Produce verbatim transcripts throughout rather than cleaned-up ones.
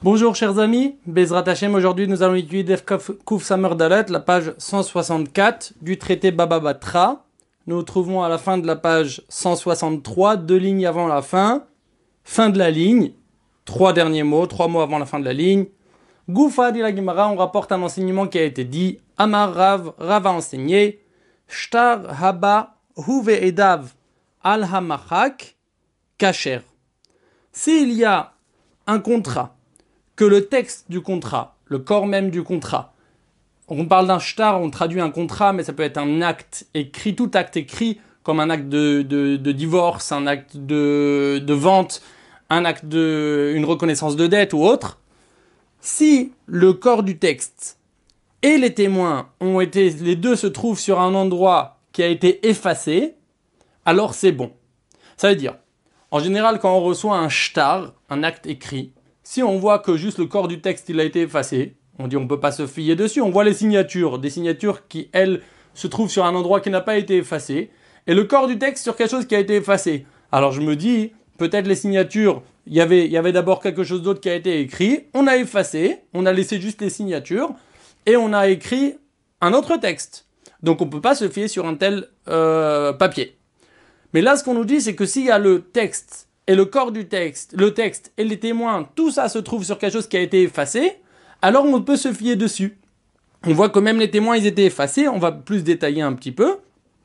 Bonjour chers amis, Bezrat Hashem, aujourd'hui nous allons étudier Def Kouf Samer Dalet, la page cent soixante-quatre du traité Baba Batra. Nous nous trouvons à la fin de la page cent soixante-trois, deux lignes avant la fin, fin de la ligne, trois derniers mots, trois mots avant la fin de la ligne. Goufa dit la Gemara, on rapporte un enseignement qui a été dit, Amar Rav, Rav a enseigné, Shtar Haba Huve Edav Al Hamachak Kacher. S'il y a un contrat, que le texte du contrat, le corps même du contrat, on parle d'un shtar, on traduit un contrat, mais ça peut être un acte écrit, tout acte écrit, comme un acte de, de, de divorce, un acte de, de vente, un acte de, une reconnaissance de dette ou autre. Si le corps du texte et les témoins ont été, les deux se trouvent sur un endroit qui a été effacé, alors c'est bon. Ça veut dire, en général, quand on reçoit un shtar, un acte écrit, si on voit que juste le corps du texte il a été effacé, on dit on ne peut pas se fier dessus, on voit les signatures, des signatures qui, elles, se trouvent sur un endroit qui n'a pas été effacé, et le corps du texte sur quelque chose qui a été effacé. Alors je me dis, peut-être les signatures, il y avait, il y avait d'abord quelque chose d'autre qui a été écrit, on a effacé, on a laissé juste les signatures, et on a écrit un autre texte. Donc on ne peut pas se fier sur un tel euh, papier. Mais là, ce qu'on nous dit, c'est que s'il y a le texte, et le corps du texte, le texte et les témoins, tout ça se trouve sur quelque chose qui a été effacé, alors on peut se fier dessus. On voit que même les témoins, ils étaient effacés, on va plus détailler un petit peu.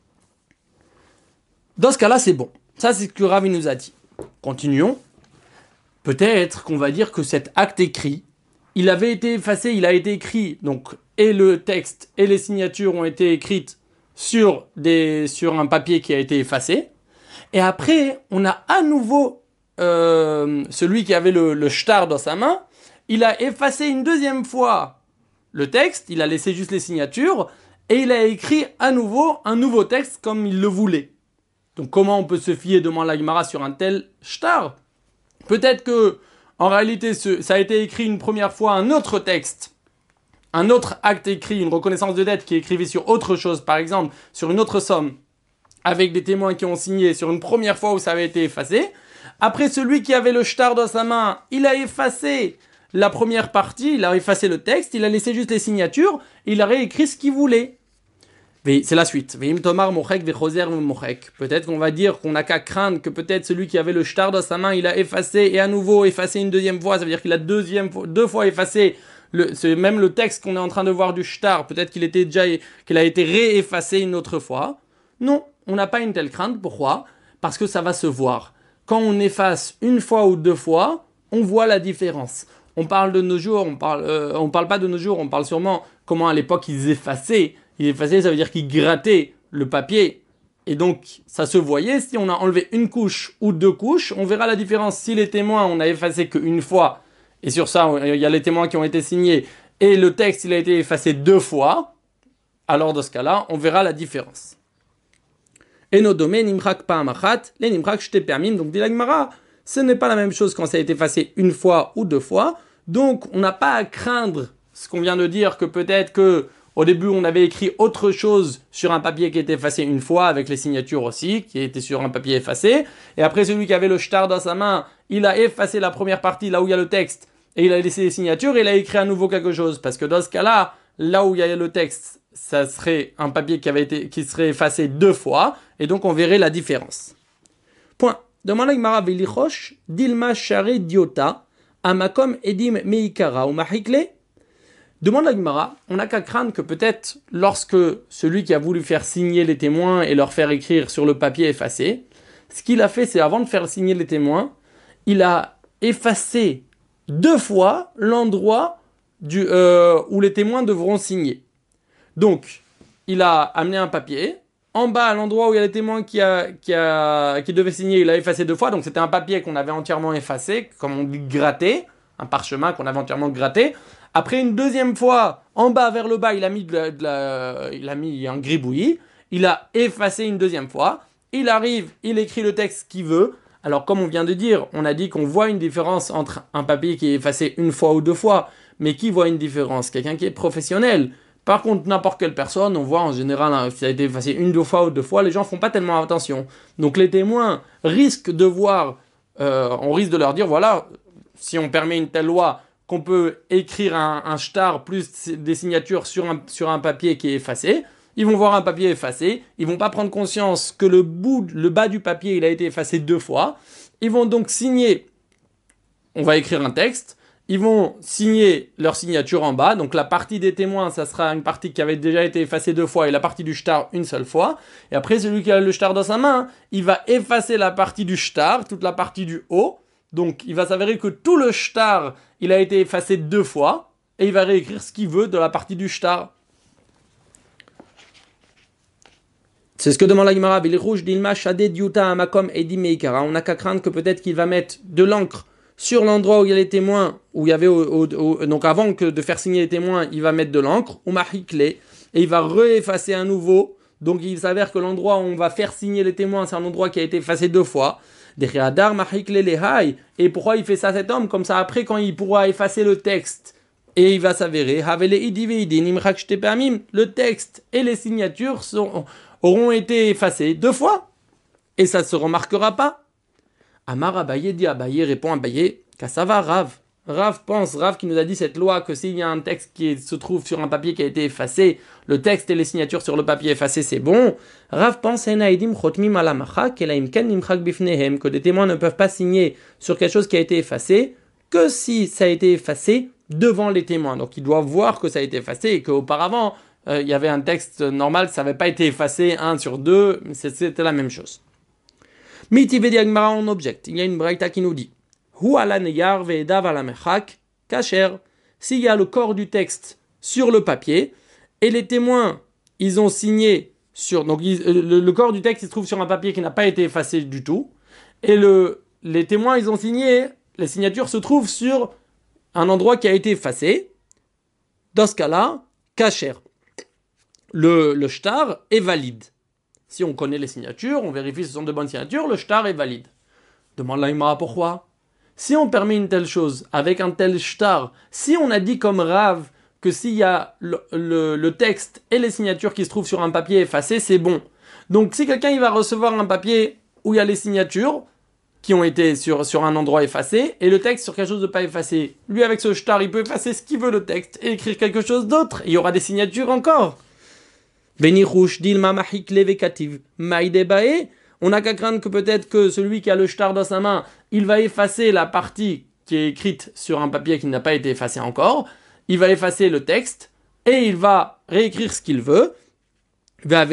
Dans ce cas-là, c'est bon. Ça, c'est ce que Rav nous a dit. Continuons. Peut-être qu'on va dire que cet acte écrit, il avait été effacé, il a été écrit, donc, et le texte et les signatures ont été écrites sur, des, sur un papier qui a été effacé. Et après, on a à nouveau euh, celui qui avait le, le shtar dans sa main, il a effacé une deuxième fois le texte, il a laissé juste les signatures, et il a écrit à nouveau un nouveau texte comme il le voulait. Donc comment on peut se fier, demande la Gemara, sur un tel shtar? Peut-être que, en réalité, ce, ça a été écrit une première fois un autre texte, un autre acte écrit, une reconnaissance de dette qui est écrivée sur autre chose, par exemple, sur une autre somme, avec des témoins qui ont signé sur une première fois où ça avait été effacé. Après, celui qui avait le shtar dans sa main, il a effacé la première partie, il a effacé le texte, il a laissé juste les signatures, il a réécrit ce qu'il voulait. C'est la suite. Peut-être qu'on va dire qu'on n'a qu'à craindre que peut-être celui qui avait le shtar dans sa main, il a effacé et à nouveau effacé une deuxième fois, ça veut dire qu'il a deuxième, deux fois effacé le, c'est même le texte qu'on est en train de voir du shtar, peut-être qu'il était déjà, qu'il a été réeffacé une autre fois. Non, on n'a pas une telle crainte. Pourquoi? Parce que ça va se voir. Quand on efface une fois ou deux fois, on voit la différence. On parle de nos jours, on parle, euh, on parle pas de nos jours, on parle sûrement comment à l'époque ils effaçaient. Ils effaçaient, ça veut dire qu'ils grattaient le papier. Et donc, ça se voyait. Si on a enlevé une couche ou deux couches, on verra la différence. Si les témoins, on a effacé qu'une fois, et sur ça, il y a les témoins qui ont été signés, et le texte, il a été effacé deux fois, alors dans ce cas-là, on verra la différence. Et nos domaines, nimrak pa amachat, les nimrak shte permim. Donc, dit la Gemara, ce n'est pas la même chose quand ça a été effacé une fois ou deux fois. Donc, on n'a pas à craindre ce qu'on vient de dire, que peut-être que au début, on avait écrit autre chose sur un papier qui était effacé une fois, avec les signatures aussi, qui était sur un papier effacé. Et après, celui qui avait le shtar dans sa main, il a effacé la première partie, là où il y a le texte, et il a laissé les signatures, et il a écrit à nouveau quelque chose. Parce que dans ce cas-là, là où il y a le texte, ça serait un papier qui avait été, qui serait effacé deux fois, et donc on verrait la différence. Point. Demande la Gemara velichosh dilma share diota amakom edim meikara ou mahikle. Demande la Gemara, on n'a qu'à craindre que peut-être lorsque celui qui a voulu faire signer les témoins et leur faire écrire sur le papier effacé, ce qu'il a fait, c'est avant de faire signer les témoins, il a effacé deux fois l'endroit du, euh, où les témoins devront signer. Donc, il a amené un papier. En bas, à l'endroit où il y a les témoins qui, a, qui, a, qui devaient signer, il a effacé deux fois. Donc, c'était un papier qu'on avait entièrement effacé, comme on dit gratté, un parchemin qu'on avait entièrement gratté. Après, une deuxième fois, en bas vers le bas, il a mis, de la, de la, il a mis un gribouillis. Il a effacé une deuxième fois. Il arrive, il écrit le texte qu'il veut. Alors, comme on vient de dire, on a dit qu'on voit une différence entre un papier qui est effacé une fois ou deux fois. Mais qui voit une différence? Quelqu'un qui est professionnel. Par contre, n'importe quelle personne, on voit en général, hein, si ça a été effacé une, deux fois ou deux fois, les gens font pas tellement attention. Donc les témoins risquent de voir, euh, on risque de leur dire, voilà, si on permet une telle loi, qu'on peut écrire un, un shtar plus des signatures sur un, sur un papier qui est effacé. Ils vont voir un papier effacé, ils vont pas prendre conscience que le bout, le bas du papier, il a été effacé deux fois. Ils vont donc signer, on va écrire un texte, ils vont signer leur signature en bas, donc la partie des témoins, ça sera une partie qui avait déjà été effacée deux fois et la partie du shtar une seule fois. Et après, celui qui a le shtar dans sa main, il va effacer la partie du shtar, toute la partie du haut. Donc il va s'avérer que tout le shtar, il a été effacé deux fois et il va réécrire ce qu'il veut de la partie du shtar. C'est ce que demande la Gemara. On n'a qu'à craindre que peut-être qu'il va mettre de l'encre sur l'endroit où il y a les témoins, où il y avait au, au, au, donc avant que de faire signer les témoins, il va mettre de l'encre, ou et il va réeffacer à nouveau. Donc il s'avère que l'endroit où on va faire signer les témoins, c'est un endroit qui a été effacé deux fois. Et pourquoi il fait ça, cet homme? Comme ça, après, quand il pourra effacer le texte, et il va s'avérer, le texte et les signatures sont, auront été effacés deux fois, et ça ne se remarquera pas. Amar Abaye dit Abaye, répond Abaye, qu'à ça va Rav. Rav pense, Rav qui nous a dit cette loi, que s'il y a un texte qui se trouve sur un papier qui a été effacé, le texte et les signatures sur le papier effacé, c'est bon. Rav pense que des témoins ne peuvent pas signer sur quelque chose qui a été effacé, que si ça a été effacé devant les témoins. Donc ils doivent voir que ça a été effacé et qu'auparavant, euh, il y avait un texte normal, ça n'avait pas été effacé un sur deux, c'était la même chose. Miti Vediagmara on objecte. Il y a une braïta qui nous dit Hu ala neyar ve'edav ala mechak kasher. S'il y a le corps du texte sur le papier et les témoins, ils ont signé sur. Donc ils, le, le corps du texte il se trouve sur un papier qui n'a pas été effacé du tout. Et le, les témoins, ils ont signé. Les signatures se trouvent sur un endroit qui a été effacé. Dans ce cas-là, kasher. Le, le shtar est valide. Si on connaît les signatures, on vérifie si ce sont de bonnes signatures, le shtar est valide. Demande la Gemara pourquoi. Si on permet une telle chose avec un tel shtar, si on a dit comme Rav que s'il y a le, le, le texte et les signatures qui se trouvent sur un papier effacé, c'est bon. Donc si quelqu'un il va recevoir un papier où il y a les signatures qui ont été sur, sur un endroit effacé et le texte sur quelque chose de pas effacé, lui avec ce shtar, il peut effacer ce qu'il veut le texte et écrire quelque chose d'autre. Il y aura des signatures encore. On n'a qu'à craindre que peut-être que celui qui a le shtar dans sa main, il va effacer la partie qui est écrite sur un papier qui n'a pas été effacé encore, il va effacer le texte, et il va réécrire ce qu'il veut, il va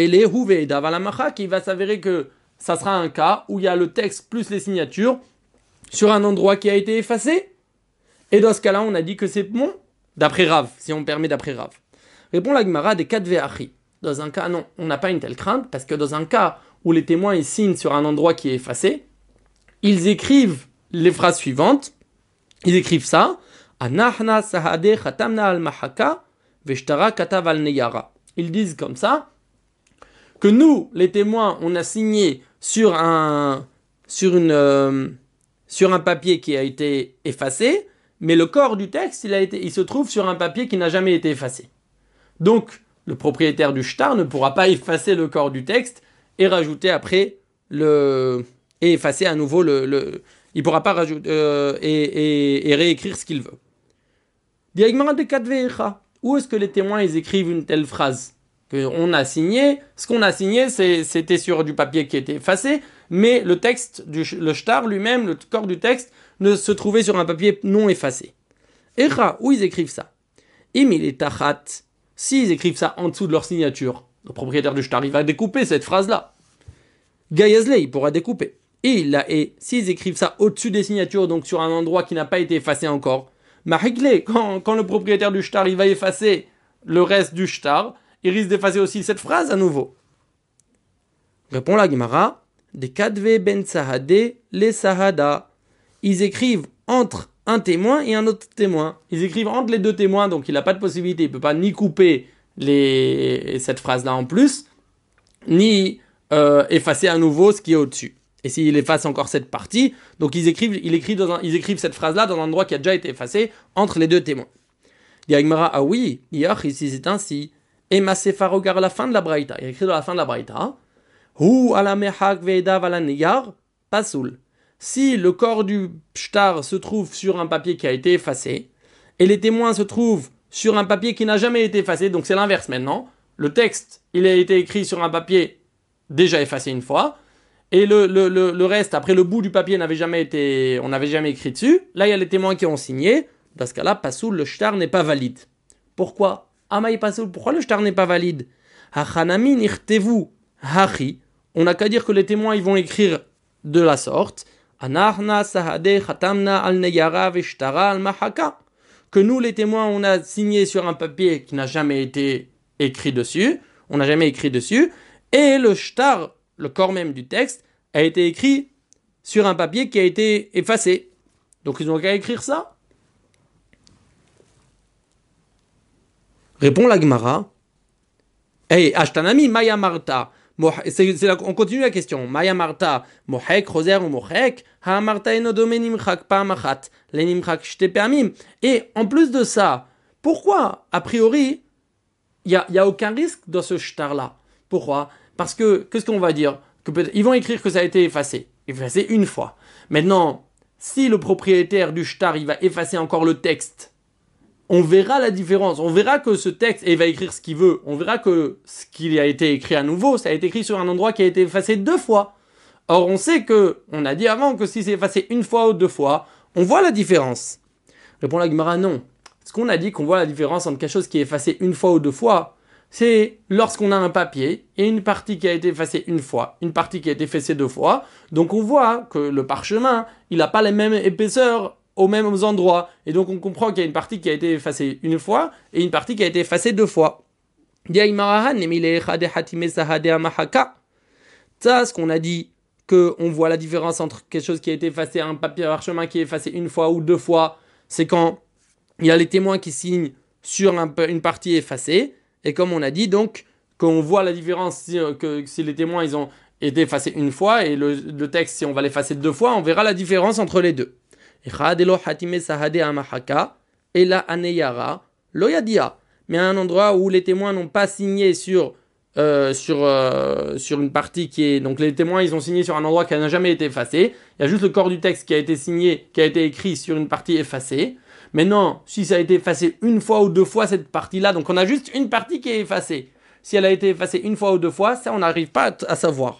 s'avérer que ça sera un cas où il y a le texte plus les signatures sur un endroit qui a été effacé, et dans ce cas-là, on a dit que c'est bon, d'après Rav, si on permet d'après Rav. Répond la Gemara des quatre ve'achi. Dans un cas, non, on n'a pas une telle crainte, parce que dans un cas où les témoins ils signent sur un endroit qui est effacé, ils écrivent les phrases suivantes. Ils écrivent ça. Anahna sahade khatamna al mahaka veshtara katav al neyara. Ils disent comme ça que nous, les témoins, on a signé sur un sur une euh, sur un papier qui a été effacé, mais le corps du texte, il a été, il se trouve sur un papier qui n'a jamais été effacé. Donc le propriétaire du shtar ne pourra pas effacer le corps du texte et rajouter après le et effacer à nouveau le, le il pourra pas rajouter euh, et, et, et réécrire ce qu'il veut. Diagmara de Kadvecha. Où est-ce que les témoins ils écrivent une telle phrase que on a signé? Ce qu'on a signé, c'est, c'était sur du papier qui était effacé, mais le texte du le shtar lui-même, le corps du texte, ne se trouvait sur un papier non effacé. Echa, où ils écrivent ça? Imil tachat. S'ils écrivent ça en dessous de leur signature, le propriétaire du shtar, il va découper cette phrase-là. Gayazle, il pourra découper. Et là, et s'ils écrivent ça au-dessus des signatures, donc sur un endroit qui n'a pas été effacé encore, Mahikle, quand, quand le propriétaire du shtar, il va effacer le reste du shtar, il risque d'effacer aussi cette phrase à nouveau. Répond la Gemara, des kadve ben sahade les sahada. Ils écrivent entre un témoin et un autre témoin. Ils écrivent entre les deux témoins, donc il n'a pas de possibilité, il ne peut pas ni couper les... cette phrase-là en plus, ni euh, effacer à nouveau ce qui est au-dessus. Et s'il efface encore cette partie, donc ils écrivent, ils écrivent, dans un, ils écrivent cette phrase-là dans un endroit qui a déjà été effacé entre les deux témoins. Diagmara, ah oui, hier, ici c'est ainsi. Et ma sefa regarde la fin de la braïta. Il écrit dans la fin de la braïta. Hu ala mehak ve'edav ala niyar, pasoul. Si le corps du shtar se trouve sur un papier qui a été effacé, et les témoins se trouvent sur un papier qui n'a jamais été effacé, donc c'est l'inverse maintenant. Le texte, il a été écrit sur un papier déjà effacé une fois, et le, le, le, le reste, après le bout du papier n'avait jamais été, on n'avait jamais écrit dessus. Là, il y a les témoins qui ont signé. Dans ce cas-là, pasoul, le shtar n'est pas valide. Pourquoi? Amaï pasoul, pourquoi le shtar n'est pas valide? Hachanami nirtevu hachi. On n'a qu'à dire que les témoins ils vont écrire de la sorte. Anachna sahade chatamna al neyara veshtara al mahaka. Que nous, les témoins, on a signé sur un papier qui n'a jamais été écrit dessus. On n'a jamais écrit dessus. Et le shtar, le corps même du texte, a été écrit sur un papier qui a été effacé. Donc ils n'ont qu'à écrire ça. Répond la Gemara. Hey, Ashtanami, Maya Marta. C'est, c'est la, on continue la question. Maya Marta, Mohek, Roser ou Mohek, Ha Marta enodome nimchak pa'amachat, le nimchak shte pe'amim. Et en plus de ça, pourquoi, a priori, il n'y a, y a aucun risque dans ce shtar-là? Pourquoi? Parce que, qu'est-ce qu'on va dire? Que ils vont écrire que ça a été effacé. Effacé une fois. Maintenant, si le propriétaire du shtar, il va effacer encore le texte, on verra la différence. On verra que ce texte, et il va écrire ce qu'il veut, on verra que ce qui a été écrit à nouveau, ça a été écrit sur un endroit qui a été effacé deux fois. Or, on sait que, on a dit avant que si c'est effacé une fois ou deux fois, on voit la différence. Répond la Gemara, non. Ce qu'on a dit qu'on voit la différence entre quelque chose qui est effacé une fois ou deux fois, c'est lorsqu'on a un papier et une partie qui a été effacée une fois, une partie qui a été effacée deux fois. Donc on voit que le parchemin, il n'a pas les mêmes épaisseurs aux mêmes endroits. Et donc on comprend qu'il y a une partie qui a été effacée une fois et une partie qui a été effacée deux fois. Ça, ce qu'on a dit, qu'on voit la différence entre quelque chose qui a été effacé, un papier parchemin qui est effacé une fois ou deux fois, c'est quand il y a les témoins qui signent sur un, une partie effacée. Et comme on a dit, donc, qu'on voit la différence si, que si les témoins ils ont été effacés une fois et le, le texte, si on va l'effacer deux fois, on verra la différence entre les deux. Et la aneyara, loyadia. Mais à un endroit où les témoins n'ont pas signé sur, euh, sur, euh, sur une partie qui est... Donc les témoins, ils ont signé sur un endroit qui n'a jamais été effacé. Il y a juste le corps du texte qui a été signé, qui a été écrit sur une partie effacée. Maintenant, si ça a été effacé une fois ou deux fois, cette partie-là, donc on a juste une partie qui est effacée. Si elle a été effacée une fois ou deux fois, ça, on n'arrive pas à savoir.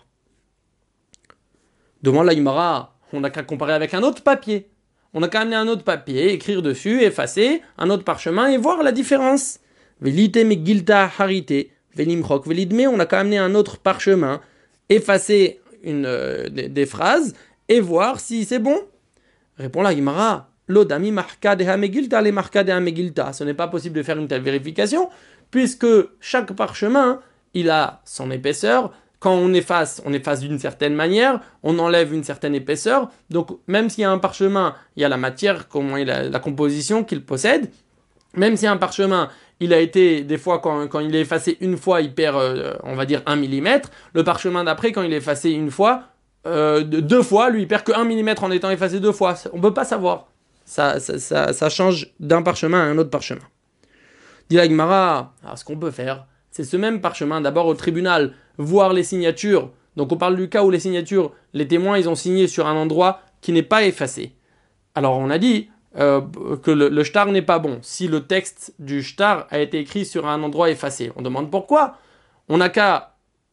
Demande la Gemara, on n'a qu'à comparer avec un autre papier. On n'a qu'à amener un autre papier, écrire dessus, effacer, un autre parchemin et voir la différence. Velite megilta harite, velimchok velidme, on n'a qu'à amener un autre parchemin, effacer une, euh, des, des phrases et voir si c'est bon. Répond la Gemara. L'odami marka de hamegilta les marka de hamegilta. Ce n'est pas possible de faire une telle vérification, puisque chaque parchemin, il a son épaisseur. Quand on efface, on efface d'une certaine manière, on enlève une certaine épaisseur. Donc, même s'il y a un parchemin, il y a la matière, comment il a, la composition qu'il possède. Même si un parchemin, il a été, des fois, quand, quand il est effacé une fois, il perd, euh, on va dire, un millimètre. Le parchemin d'après, quand il est effacé une fois, euh, deux fois, lui, il perd que un millimètre en étant effacé deux fois. On ne peut pas savoir. Ça, ça, ça, ça change d'un parchemin à un autre parchemin. Dit la Gemara, alors ce qu'on peut faire, c'est ce même parchemin, d'abord au tribunal, voir les signatures. Donc on parle du cas où les signatures, les témoins, ils ont signé sur un endroit qui n'est pas effacé. Alors on a dit euh, que le, le shtar n'est pas bon si le texte du shtar a été écrit sur un endroit effacé. On demande pourquoi. On n'a qu'à,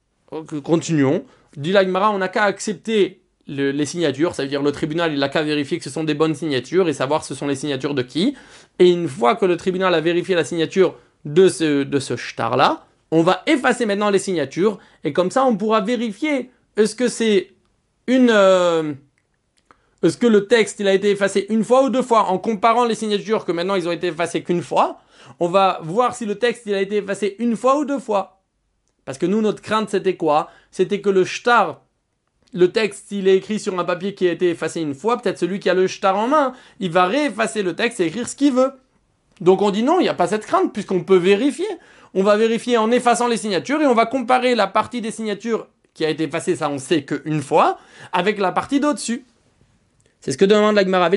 continuons, dit la Gemara, on n'a qu'à accepter Le, les signatures, ça veut dire le tribunal il a qu'à vérifier que ce sont des bonnes signatures et savoir ce sont les signatures de qui. Et une fois que le tribunal a vérifié la signature de ce, de ce shtar là, on va effacer maintenant les signatures et comme ça on pourra vérifier est-ce que c'est une euh, est-ce que le texte il a été effacé une fois ou deux fois. En comparant les signatures que maintenant ils ont été effacées qu'une fois, on va voir si le texte il a été effacé une fois ou deux fois. Parce que nous notre crainte c'était quoi? C'était que le shtar, le texte, il est écrit sur un papier qui a été effacé une fois, peut-être celui qui a le shtar en main, il va réeffacer le texte et écrire ce qu'il veut. Donc on dit non, il n'y a pas cette crainte, puisqu'on peut vérifier. On va vérifier en effaçant les signatures et on va comparer la partie des signatures qui a été effacée, ça on sait qu'une fois, avec la partie d'au-dessus. C'est ce que demande la Gemara.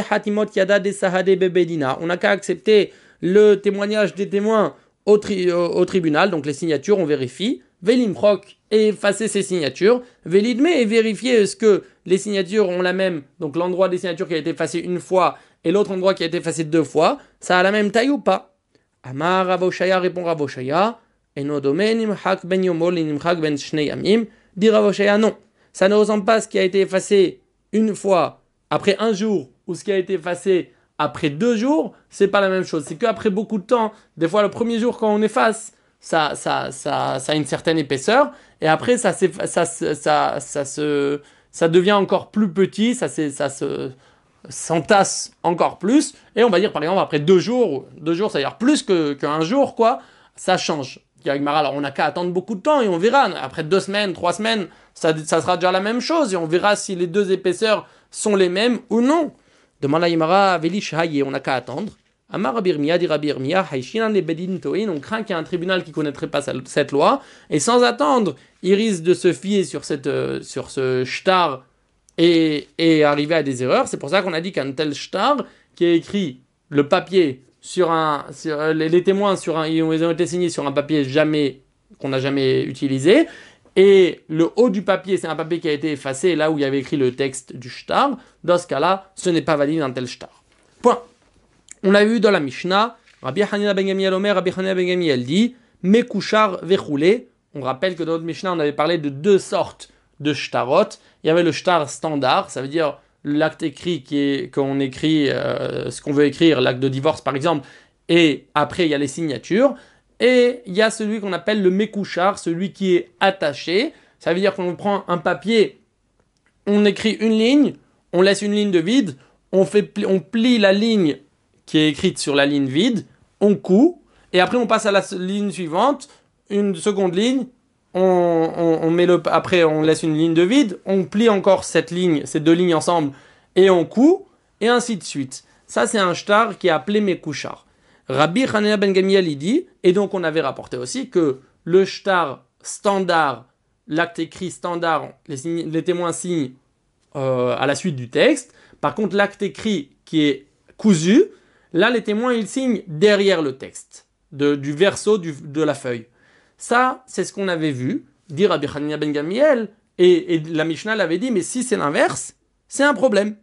On n'a qu'à accepter le témoignage des témoins au, tri- au tribunal, donc les signatures, on vérifie. Velimchok et effacer ces signatures. Velidme et vérifier est-ce que les signatures ont la même, donc l'endroit des signatures qui a été effacé une fois et l'autre endroit qui a été effacé deux fois, ça a la même taille ou pas? Amar Rav Oshaya, répond Rav Oshaya, Eno dome nimchak ben yomol nimchak ben shnei yamim. Dit Rav Oshaya, non, ça ne ressemble pas à ce qui a été effacé une fois après un jour ou ce qui a été effacé après deux jours, c'est pas la même chose. C'est qu'après beaucoup de temps, des fois le premier jour quand on efface, ça, ça, ça, ça a une certaine épaisseur, et après ça, ça, ça, ça, ça, ça, se, ça devient encore plus petit, ça, ça se s'entasse encore plus, et on va dire par exemple après deux jours, deux jours, c'est-à-dire plus que, qu'un jour, quoi, ça change. Alors on n'a qu'à attendre beaucoup de temps et on verra. Après deux semaines, trois semaines, ça, ça sera déjà la même chose et on verra si les deux épaisseurs sont les mêmes ou non. Demande à Imara, Velish Haye, on n'a qu'à attendre. Amar Rabbi Irmia, dit Rabbi Irmia, Haishinan le Bedin Toin, on craint qu'il y ait un tribunal qui ne connaîtrait pas cette loi et sans attendre, il risque de se fier sur, cette, euh, sur ce shtar et, et arriver à des erreurs. C'est pour ça qu'on a dit qu'un tel shtar qui a écrit le papier sur un, sur, les, les témoins sur un, ils ont été signés sur un papier jamais, qu'on n'a jamais utilisé, et le haut du papier, c'est un papier qui a été effacé, là où il y avait écrit le texte du shtar. Dans ce cas-là, ce n'est pas valide un tel shtar. Point. On l'a vu dans la Mishnah, Rabbi Hanina ben Gamliel Omer, Rabbi Hanina ben Gamliel dit, Mekushar vechoulé. On rappelle que dans notre Mishnah, on avait parlé de deux sortes de shtarot. Il y avait le shtar standard, ça veut dire l'acte écrit qui est qu'on écrit euh, ce qu'on veut écrire, l'acte de divorce par exemple, et après il y a les signatures, et il y a celui qu'on appelle le mekouchar, celui qui est attaché. Ça veut dire qu'on prend un papier, on écrit une ligne, on laisse une ligne de vide, on fait pli, on plie la ligne qui est écrite sur la ligne vide, on coud, et après on passe à la ligne suivante, une seconde ligne. On, on, on met le, après on laisse une ligne de vide, on plie encore cette ligne, ces deux lignes ensemble, et on coud, et ainsi de suite. Ça c'est un shtar qui est appelé Mekouchar. Rabbi Hanina ben Gamliel il dit, et donc on avait rapporté aussi que le shtar standard, l'acte écrit standard, les, signes, les témoins signent euh, à la suite du texte. Par contre l'acte écrit qui est cousu, là les témoins ils signent derrière le texte, de, du verso du, de la feuille. Ça, c'est ce qu'on avait vu, dire Rabbi Hanina ben Gamliel, et, et la Mishnah l'avait dit, mais si c'est l'inverse, c'est un problème.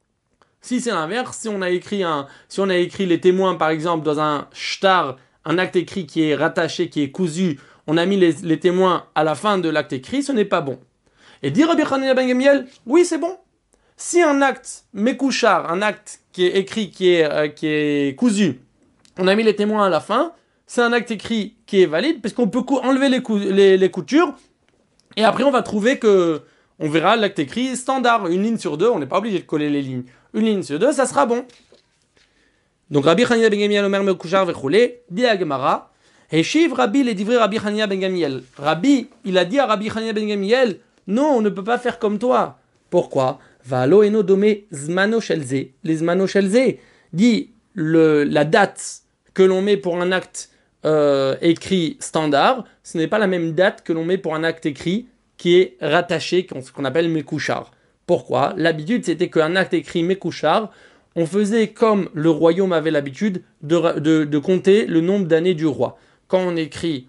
Si c'est l'inverse, si on a écrit un, si on a écrit les témoins, par exemple, dans un shtar, un acte écrit qui est rattaché, qui est cousu, on a mis les, les témoins à la fin de l'acte écrit, ce n'est pas bon. Et dire Rabbi Hanina ben Gamliel, oui, c'est bon. Si un acte mekouchar, un acte qui est écrit, qui est, euh, qui est cousu, on a mis les témoins à la fin, c'est un acte écrit qui est valide, parce qu'on peut cou- enlever les, cou- les, les coutures, et après on va trouver que, on verra l'acte écrit standard, une ligne sur deux, on n'est pas obligé de coller les lignes. Une ligne sur deux, ça sera bon. Donc Rabbi Hanina ben Gamliel Omer Mekouchar vechoulé, dit à Gemara, Heshiv Rabbi les divrei Rabbi Hanina ben Gamliel. Rabbi, il a dit à Rabbi Hanina ben Gamliel, non, on ne peut pas faire comme toi. Pourquoi? Valo eno dome zmano shelze. Les zmano shelze, dit le, la date que l'on met pour un acte euh, écrit standard, ce n'est pas la même date que l'on met pour un acte écrit qui est rattaché, ce qu'on appelle Mekouchar. Pourquoi? L'habitude, c'était qu'un acte écrit Mekouchar, on faisait comme le royaume avait l'habitude de, de, de compter le nombre d'années du roi. Quand on écrit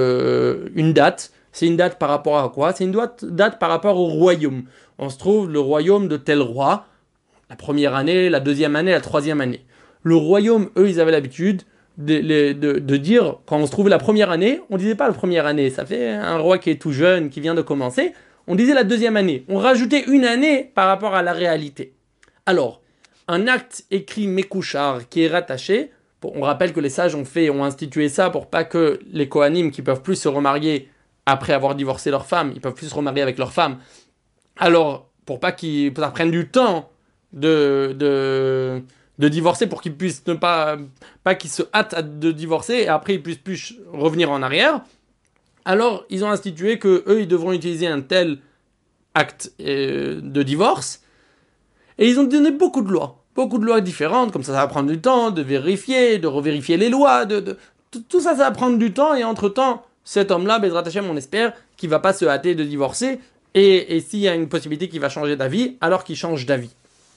le, une date, c'est une date par rapport à quoi? C'est une date, date par rapport au royaume. On se trouve le royaume de tel roi, la première année, la deuxième année, la troisième année. Le royaume, eux, ils avaient l'habitude de, de, de dire, quand on se trouvait la première année, on ne disait pas la première année, ça fait un roi qui est tout jeune, qui vient de commencer, on disait la deuxième année. On rajoutait une année par rapport à la réalité. Alors, un acte écrit Mekouchar qui est rattaché, pour, on rappelle que les sages ont fait, ont institué ça pour pas que les Kohanim qui peuvent plus se remarier après avoir divorcé leur femme, ils peuvent plus se remarier avec leur femme. Alors, pour pas qu'ils ça prenne du temps de, de, de divorcer, pour qu'ils puissent ne pas, pas qu'ils se hâtent de divorcer et après ils puissent plus revenir en arrière. Alors, ils ont institué que eux, ils devront utiliser un tel acte euh, de divorce. Et ils ont donné beaucoup de lois, beaucoup de lois différentes. Comme ça, ça va prendre du temps de vérifier, de revérifier les lois. De, de, tout, tout ça, ça va prendre du temps. Et entre-temps, cet homme-là, Bezrat Hashem, on espère qu'il ne va pas se hâter de divorcer. Et, et s'il y a une possibilité qu'il va changer d'avis, alors qu'il change d'avis.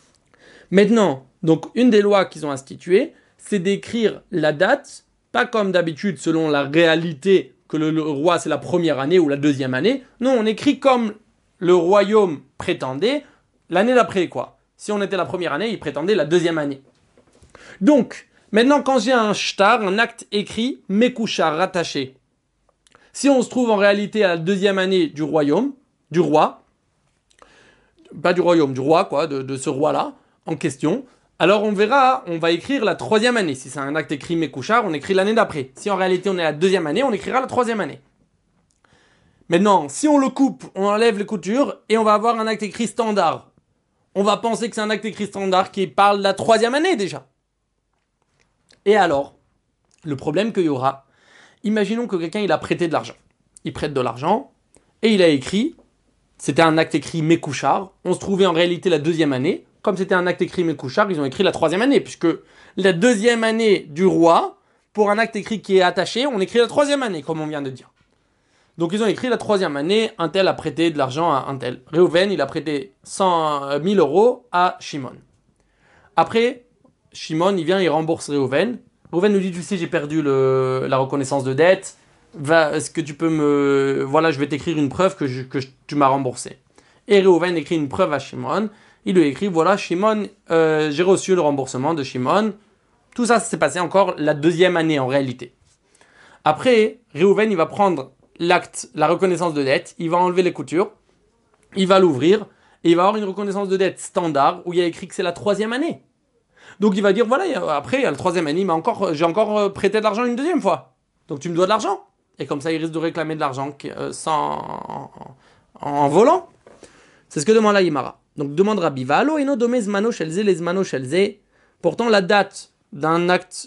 Maintenant, donc, une des lois qu'ils ont instituées, c'est d'écrire la date, pas comme d'habitude, selon la réalité que le, le roi, c'est la première année ou la deuxième année. Non, on écrit comme le royaume prétendait l'année d'après, quoi. Si on était la première année, il prétendait la deuxième année. Donc, maintenant, quand j'ai un shtar, un acte écrit, mekouchar, rattaché, si on se trouve en réalité à la deuxième année du royaume, du roi, pas du royaume, du roi, quoi, de, de ce roi-là, en question, alors on verra, on va écrire la troisième année. Si c'est un acte écrit mekouchar, on écrit l'année d'après. Si en réalité on est à la deuxième année, on écrira la troisième année. Maintenant, si on le coupe, on enlève les coutures et on va avoir un acte écrit standard. On va penser que c'est un acte écrit standard qui parle de la troisième année déjà. Et alors, le problème qu'il y aura, imaginons que quelqu'un il a prêté de l'argent. Il prête de l'argent et il a écrit, c'était un acte écrit mekouchar, on se trouvait en réalité la deuxième année. Comme c'était un acte écrit mekouchar, ils ont écrit la troisième année, puisque la deuxième année du roi, pour un acte écrit qui est attaché, on écrit la troisième année, comme on vient de dire. Donc ils ont écrit la troisième année, un tel a prêté de l'argent à un tel. Réhouven, il a prêté cent mille euros à Shimon. Après, Shimon, il vient, il rembourse Réhouven. Réhouven nous dit, tu sais, j'ai perdu le, la reconnaissance de dette. Va, est-ce que tu peux me... Voilà, je vais t'écrire une preuve que, je, que je, tu m'as remboursé. Et Réhouven écrit une preuve à Shimon. Il lui écrit, voilà, Shimon, euh, j'ai reçu le remboursement de Shimon. Tout ça, ça s'est passé encore la deuxième année en réalité. Après, Réhouven, il va prendre l'acte, la reconnaissance de dette, il va enlever les coutures, il va l'ouvrir, et il va avoir une reconnaissance de dette standard où il y a écrit que c'est la troisième année. Donc il va dire, voilà, après, il y a la troisième année, mais encore, j'ai encore prêté de l'argent une deuxième fois. Donc tu me dois de l'argent. Et comme ça, il risque de réclamer de l'argent euh, sans, en, en, en volant. C'est ce que demande la Yimara. Donc demande Rabbi, Valo eno dome zmano shelze les zmano shelze. Pourtant, la date d'un acte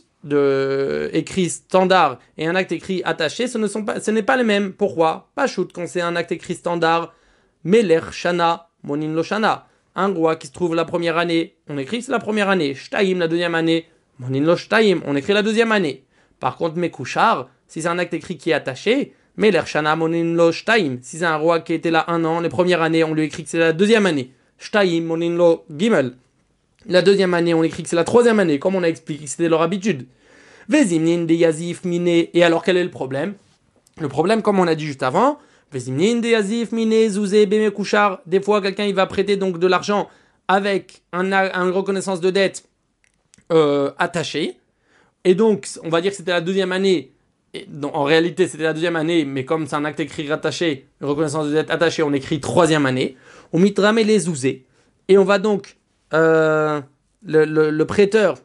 de écrit standard et un acte écrit attaché, ce ne sont pas, ce n'est pas les mêmes. Pourquoi? Pas shoot quand c'est un acte écrit standard. Meler shana monin lo shana. Un roi qui se trouve la première année, on écrit c'est la première année. Shtaim la deuxième année, monin lo shtaim, on écrit la deuxième année. Par contre, mekouchar, si c'est un acte écrit qui est attaché, meler shana monin lo shtaim. Si c'est un roi qui était là un an, les premières années, on lui écrit que c'est la deuxième année. Shtaim monin lo gimel. La deuxième année, on écrit que c'est la troisième année, comme on a expliqué, c'était leur habitude. Vezimnin de yazif miné. Et alors, quel est le problème? Le problème, comme on a dit juste avant, Vezimnin de yazif miné zouzé bemekouchar. Des fois, quelqu'un il va prêter donc de l'argent avec un, une reconnaissance de dette euh, attachée. Et donc, on va dire que c'était la deuxième année. Et donc, en réalité, c'était la deuxième année, mais comme c'est un acte écrit rattaché, une reconnaissance de dette attachée, on écrit troisième année. On mitrame les zouzé. Et on va donc, euh, le, le, le prêteur,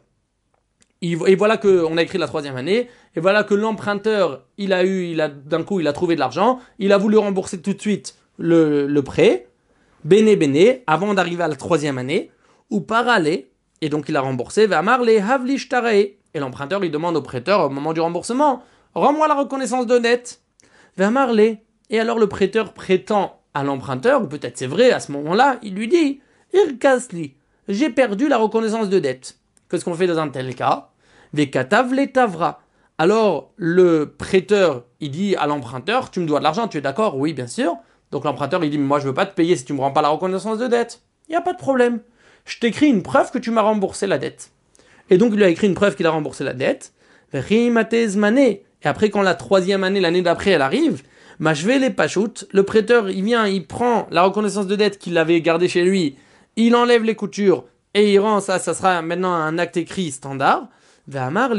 il, et voilà qu'on a écrit la troisième année, et voilà que l'emprunteur, il a eu, il a, d'un coup, il a trouvé de l'argent, il a voulu rembourser tout de suite le, le prêt, béné béné, avant d'arriver à la troisième année, ou parallé, et donc il a remboursé, va marler havli shtarei. Et l'emprunteur, il demande au prêteur, au moment du remboursement, rends-moi la reconnaissance de dette. Va marler. Et alors le prêteur prétend à l'emprunteur, ou peut-être c'est vrai, à ce moment-là, il lui dit, irkasli, j'ai perdu la reconnaissance de dette. Qu'est-ce qu'on fait dans un tel cas? Vekatav le tavra. Alors le prêteur, il dit à l'emprunteur, tu me dois de l'argent, tu es d'accord? Oui, bien sûr. Donc l'emprunteur, il dit, moi je veux pas te payer si tu me rends pas la reconnaissance de dette. Il n'y a pas de problème. Je t'écris une preuve que tu m'as remboursé la dette. Et donc il lui a écrit une preuve qu'il a remboursé la dette. Et après, quand la troisième année, l'année d'après, elle arrive, machvé les pachout, le prêteur, il vient, il prend la reconnaissance de dette qu'il avait gardée chez lui, il enlève les coutures, et il rend ça, ça sera maintenant un acte écrit standard. Et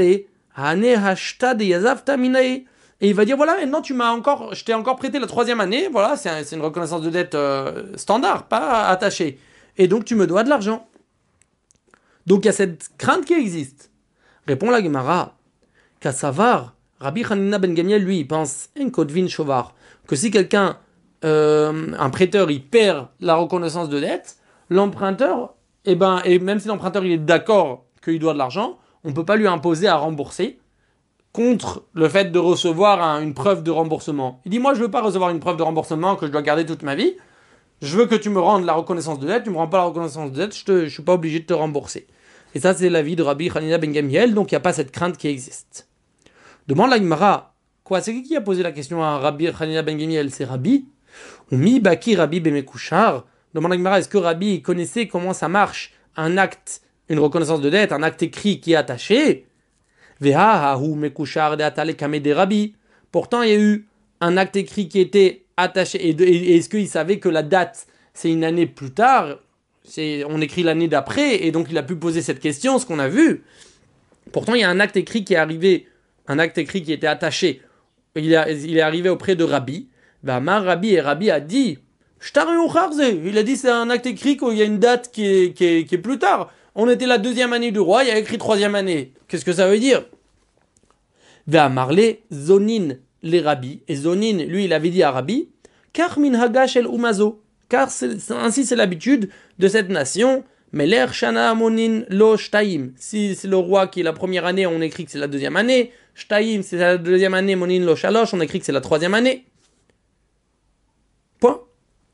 il va dire, voilà, maintenant tu m'as encore, je t'ai encore prêté la troisième année, voilà, c'est, un, c'est une reconnaissance de dette euh, standard, pas attachée. Et donc tu me dois de l'argent. Donc il y a cette crainte qui existe. Répond la Gemara, Kassavar, Rabbi Hanina ben Gamiel, lui, il pense, en kodvin shovar, que si quelqu'un, euh, un prêteur, il perd la reconnaissance de dette, l'emprunteur, eh ben, et même si l'emprunteur il est d'accord qu'il doit de l'argent, on ne peut pas lui imposer à rembourser contre le fait de recevoir un, une preuve de remboursement. Il dit, moi je ne veux pas recevoir une preuve de remboursement que je dois garder toute ma vie, je veux que tu me rendes la reconnaissance de dette, tu ne me rends pas la reconnaissance de dette, je ne suis pas obligé de te rembourser. Et ça, c'est l'avis de Rabbi Hanina ben Gamiel, donc il n'y a pas cette crainte qui existe. Demande la Gemara, quoi, c'est qui qui a posé la question à Rabbi Hanina ben Gamiel? C'est Rabbi? Ou mi baki Rabbi bemekouchar? Demande la Gemara, est-ce que Rabbi connaissait comment ça marche un acte, une reconnaissance de dette, un acte écrit qui est attaché? Veha hu mekouchar de atale kame de Rabbi. Pourtant, il y a eu un acte écrit qui était attaché. Et, de, et est-ce qu'il savait que la date, c'est une année plus tard? C'est, on écrit l'année d'après, et donc il a pu poser cette question, ce qu'on a vu. Pourtant, il y a un acte écrit qui est arrivé, un acte écrit qui était attaché. Il est, il est arrivé auprès de Rabbi. Vamar Rabbi, et Rabbi a dit, il a dit c'est un acte écrit qu'il y a une date qui est, qui est, qui est plus tard. On était la deuxième année du roi, il y a écrit troisième année. Qu'est-ce que ça veut dire? Va'amarle zonin les Rabbi. Et Zonin, lui, il avait dit à Rabbi, car min hagash el umazo. Car c'est, ainsi c'est l'habitude de cette nation. Meler shana monin lo shtaim. Si c'est le roi qui est la première année, on écrit que c'est la deuxième année. Shtaim, c'est la deuxième année, monin lo shalosh, on écrit que c'est la troisième année. Point.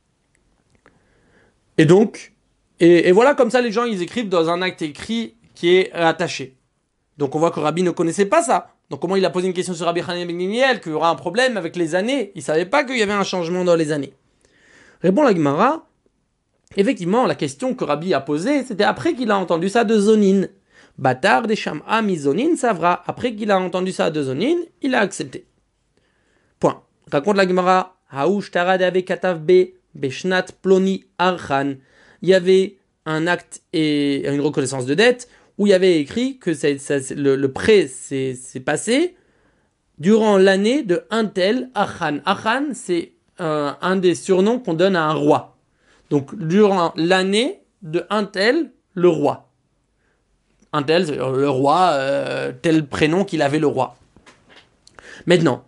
Et donc, et, et voilà, comme ça, les gens, ils écrivent dans un acte écrit qui est attaché. Donc, on voit que Rabbi ne connaissait pas ça. Donc, comment il a posé une question sur Rabbi Hanania ben Gamliel, qu'il y aura un problème avec les années? Il ne savait pas qu'il y avait un changement dans les années. Répond la Gemara. Effectivement, la question que Rabbi a posée, c'était après qu'il a entendu ça de Zonin. Batar de Sham'a mi Zonin savra. Après qu'il a entendu ça de Zonin, il a accepté. Point. Raconte la Gemara. Haouch tarad ave katav be beshnat ploni archan. Il y avait un acte et une reconnaissance de dette où il y avait écrit que c'est, c'est, le, le prêt s'est, s'est passé durant l'année de un tel Achan. Achan, c'est euh, un des surnoms qu'on donne à un roi. Donc, durant l'année de un tel, le roi. Un tel, c'est le roi, euh, tel prénom qu'il avait le roi. Maintenant,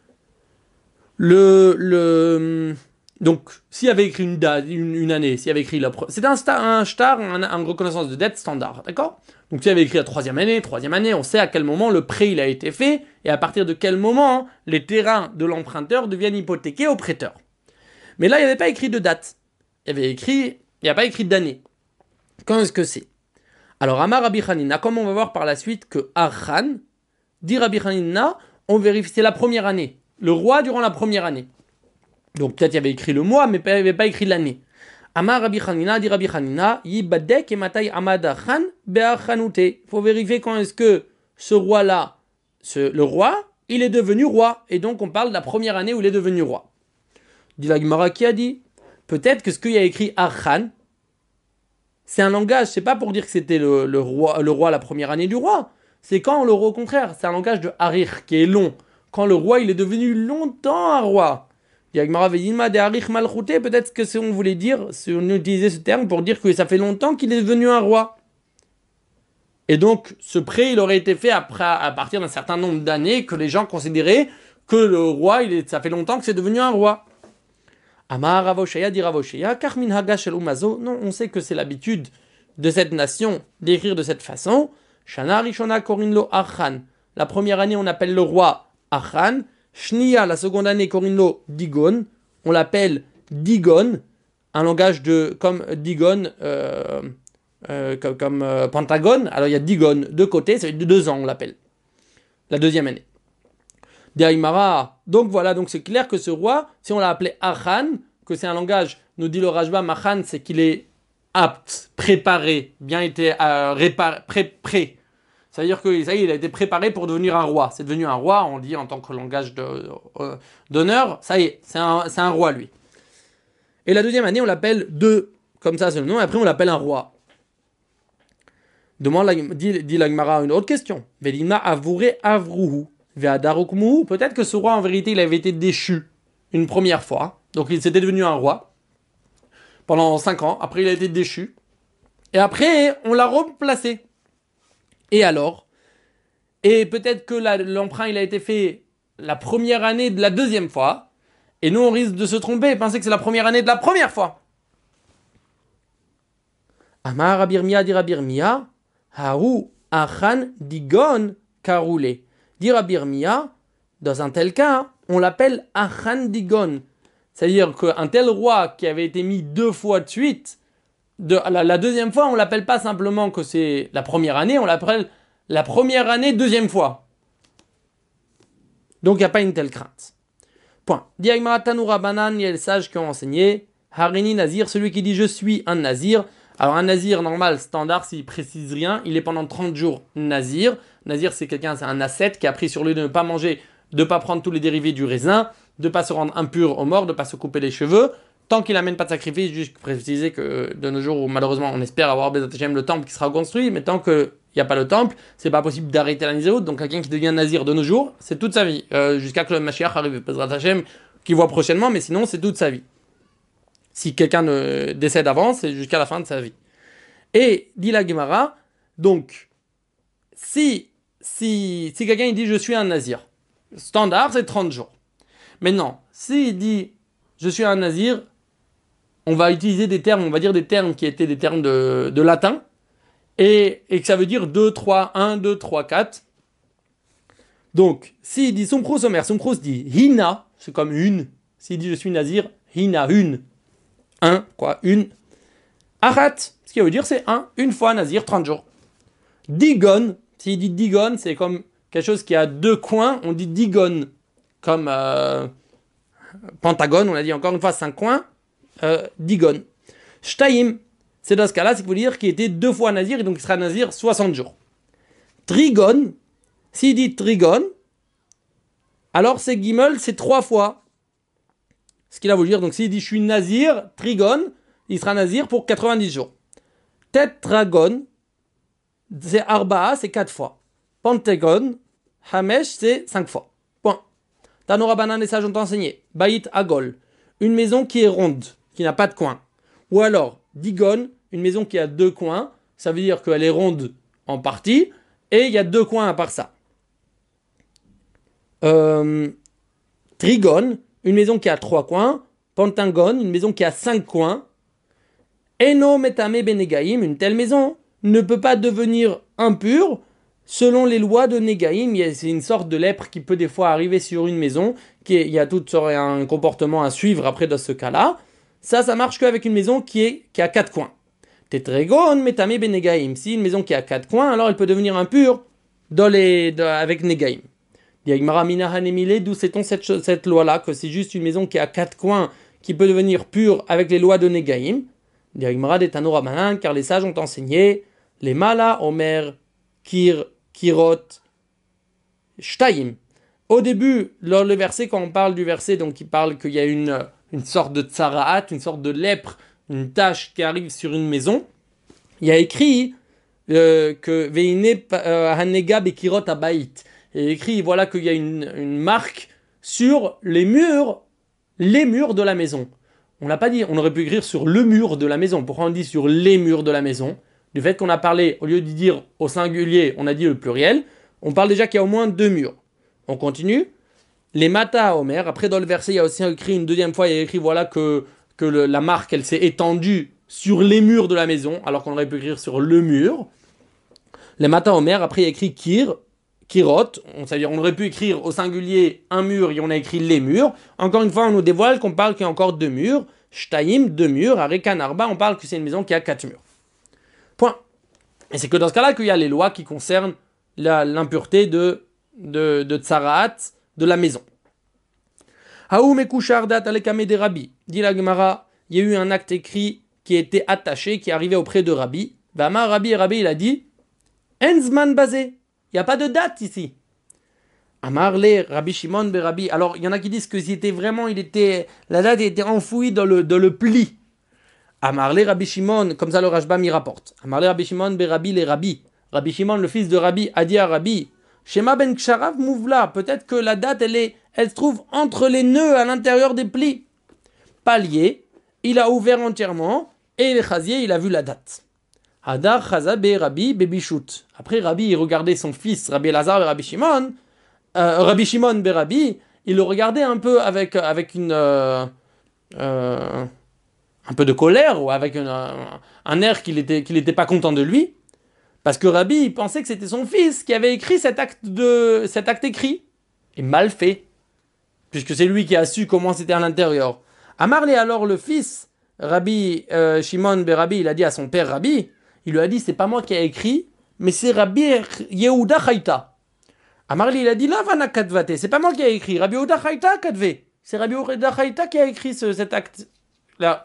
le... le donc, s'il y avait écrit une date, une, une année, s'il y avait écrit la... C'était un star, un star, un, un reconnaissance de dette standard, d'accord? Donc, s'il y avait écrit la troisième année, troisième année, on sait à quel moment le prêt il a été fait et à partir de quel moment les terrains de l'emprunteur deviennent hypothéqués au prêteur. Mais là, il n'y avait pas écrit de date. Il y avait écrit... Il n'y a pas écrit d'année. Quand est-ce que c'est? Alors, Amar Rabbi Hanina, comme on va voir par la suite que Achan, dit Rabbi Hanina, on vérifie, c'est la première année. Le roi durant la première année. Donc peut-être il y avait écrit le mois, mais il n'y avait pas écrit l'année. Amar Rabbi Hanina, dit Rabbi Hanina, Yibadek et Matai Amad Achan Be'achanute. Il faut vérifier quand est-ce que ce roi-là, ce, le roi, il est devenu roi. Et donc on parle de la première année où il est devenu roi. Dit la Gemara qui a dit, peut-être que ce qu'il y a écrit Achan, c'est un langage, c'est pas pour dire que c'était le, le, roi, le roi la première année du roi. C'est quand le roi au contraire, c'est un langage de Harir qui est long. Quand le roi il est devenu longtemps un roi. Peut-être que si on voulait dire, si on utilisait ce terme pour dire que ça fait longtemps qu'il est devenu un roi. Et donc, ce prêt, il aurait été fait après, à partir d'un certain nombre d'années que les gens considéraient que le roi, il est, ça fait longtemps que c'est devenu un roi. Amar Ravoshaya dit Ravoshaya, Karmin Hagash el Umazo. Non, on sait que c'est l'habitude de cette nation d'écrire de cette façon. Shana Rishona Korinlo Achan. La première année, on appelle le roi Achan. Shniya, la seconde année, Korinlo Digon. On l'appelle Digon. Un langage de, comme Digon, euh, euh, comme, comme euh, Pentagone. Alors il y a Digon de côté, ça fait de deux ans, on l'appelle. La deuxième année. Deimara. Donc voilà, donc c'est clair que ce roi, si on l'a appelé Achan, que c'est un langage, nous dit le Rajbam, Achan, c'est qu'il est apte, préparé, bien été euh, réparé, prêt, prêt. Ça veut dire que ça y est, il a été préparé pour devenir un roi. C'est devenu un roi, on dit en tant que langage de, euh, d'honneur. Ça y est, c'est un, c'est un roi lui. Et la deuxième année, on l'appelle deux, comme ça c'est le nom, et après on l'appelle un roi. Demande la, dit, dit la Gemara une autre question. Velima avure avruhu. Peut-être que ce roi, en vérité, il avait été déchu une première fois. Donc, il s'était devenu un roi pendant cinq ans. Après, il a été déchu. Et après, on l'a remplacé. Et alors? Et peut-être que la, l'emprunt, il a été fait la première année de la deuxième fois. Et nous, on risque de se tromper et penser que c'est la première année de la première fois. Amar Abirmia dit Abirmia. Haru Achan Digon Karoulé. Dire à Birmia, dans un tel cas, on l'appelle Achan Digon. C'est-à-dire qu'un tel roi qui avait été mis deux fois de suite, de, la, la deuxième fois, on ne l'appelle pas simplement que c'est la première année, on l'appelle la première année, deuxième fois. Donc il n'y a pas une telle crainte. Point. Diagma Tanoura Banan, il y a les sages qui ont enseigné, Harini Nazir, celui qui dit je suis un Nazir. Alors un Nazir normal, standard, s'il précise rien, il est pendant trente jours Nazir. Nazir, c'est quelqu'un, c'est un ascète qui a pris sur lui de ne pas manger, de ne pas prendre tous les dérivés du raisin, de ne pas se rendre impur au mort, de ne pas se couper les cheveux, tant qu'il n'amène pas de sacrifice, juste préciser que de nos jours où malheureusement on espère avoir Bezat Hashem le temple qui sera construit, mais tant qu'il il n'y a pas le temple, c'est pas possible d'arrêter la Naziroute. Donc quelqu'un qui devient nazir de nos jours, c'est toute sa vie, euh, jusqu'à que le Mashiach arrive, Bezrat Hashem, qui voit prochainement, mais sinon c'est toute sa vie. Si quelqu'un ne décède avant, c'est jusqu'à la fin de sa vie. Et dit la Gemara, donc si si si quelqu'un il dit je suis un nazir, standard c'est trente jours. Maintenant, s'il dit je suis un nazir, on va utiliser des termes, on va dire des termes qui étaient des termes de, de latin, et, et que ça veut dire deux, trois, un, deux, trois, quatre. Donc, s'il dit Sumchus Omer, Sumchus dit Hina, c'est comme une. S'il dit je suis nazir, Hina, une. Un, quoi, une. Achat, ce qui veut dire c'est un, une fois nazir, trente jours. Digon, s'il dit Digon, c'est comme quelque chose qui a deux coins, on dit Digon. Comme euh, pentagone, on a dit encore une fois cinq coins, euh, digon. Shtaim, c'est dans ce cas-là, c'est qu'il veut dire qu'il était deux fois nazir, et donc il sera nazir soixante jours. Trigon, s'il dit trigon, alors c'est gimel, c'est trois fois. Ce qu'il a voulu dire, donc s'il dit je suis nazir, trigon, il sera nazir pour quatre-vingt-dix jours. Tetragon, c'est arba'a, c'est quatre fois. Pentagon, hamesh, c'est cinq fois. Point. Tanora Banan, les sages ont enseigné. Baït Agol, une maison qui est ronde, qui n'a pas de coin. Ou alors, Digon, une maison qui a deux coins, ça veut dire qu'elle est ronde en partie, et il y a deux coins à part ça. Euh, Trigon, une maison qui a trois coins. Pentagon, une maison qui a cinq coins. Eno Metame Benegaim, une telle maison ne peut pas devenir impure. Selon les lois de Negaïm, c'est une sorte de lèpre qui peut des fois arriver sur une maison, qui est, il y a tout un comportement à suivre après dans ce cas-là. Ça, ça marche qu'avec une maison qui, est, qui a quatre coins. Tetregon metame benegaïm. Si une maison qui a quatre coins, alors elle peut devenir impure dans les, dans, avec Negaïm. D'où sait-on cette, cette loi-là, que c'est juste une maison qui a quatre coins qui peut devenir pure avec les lois de Negaïm. Car les sages ont enseigné les mala omer kir kirot shtaim. Au début, lors le verset, quand on parle du verset, donc il parle qu'il y a une, une sorte de tsaraat, une sorte de lèpre, une tache qui arrive sur une maison. Il y a écrit euh, que veine hanega bekirot abayit. Il y a écrit voilà qu'il y a une, une marque sur les murs, les murs de la maison. On n'a pas dit, on aurait pu écrire sur le mur de la maison. Pourquoi on dit sur les murs de la maison? Du fait qu'on a parlé, au lieu de dire au singulier, on a dit le pluriel, on parle déjà qu'il y a au moins deux murs. On continue. Les mata Omer, après dans le verset, il y a aussi écrit une deuxième fois, il y a écrit voilà que, que le, la marque, elle s'est étendue sur les murs de la maison, alors qu'on aurait pu écrire sur le mur. Les mata Omer, après il y a écrit kir, kirot, c'est-à-dire on aurait pu écrire au singulier un mur et on a écrit les murs. Encore une fois, on nous dévoile qu'on parle qu'il y a encore deux murs. Shtaim, deux murs. Arekan Arba, on parle que c'est une maison qui a quatre murs. Point. Et c'est que dans ce cas-là qu'il y a les lois qui concernent la, l'impureté de, de, de tsaraat de la maison. Haou mekouchardat alekame de Rabbi. Dit la Gemara, il y a eu un acte écrit qui était attaché, qui arrivait auprès de Rabbi. Vama Rabbi, Rabbi, il a dit Enzman basé. Il n'y a pas de date ici. Amarle, Rabbi Shimon be Rabbi. Alors, il y en a qui disent que c'était vraiment, il était, la date était enfouie dans le, dans le pli. Amarle Rabbi Shimon, comme ça le Rashbam y rapporte. Amarle Rabbi Shimon be Rabbi les Rabbi. Rabbi Shimon, le fils de Rabbi, a dit à Rabbi, Shema ben Ksharav mouvla. Peut-être que la date, elle est, elle se trouve entre les nœuds à l'intérieur des plis. Palier, il a ouvert entièrement et le Chazier, il a vu la date. Hadar Chaza be Rabbi Bebishut. Après, Rabbi, il regardait son fils, Rabbi Elazar et Rabbi Shimon. Euh, Rabbi Shimon be Rabbi, il le regardait un peu avec, avec une. Euh, euh, un peu de colère ou avec une, un, un air qu'il était, qu'il n'était pas content de lui, parce que Rabbi il pensait que c'était son fils qui avait écrit cet acte, de, cet acte écrit, et mal fait, puisque c'est lui qui a su comment c'était à l'intérieur. Amarle alors le fils, Rabbi euh, Shimon ben Rabbi, il a dit à son père Rabbi, il lui a dit c'est pas moi qui ai écrit, mais c'est Rabbi Yehuda Chaïta. Amarle il a dit la vana kadvate, c'est pas moi qui ai écrit, Rabbi Yehuda Chaïta kadve, c'est Rabbi Yehuda Chaïta qui a écrit ce, cet acte là.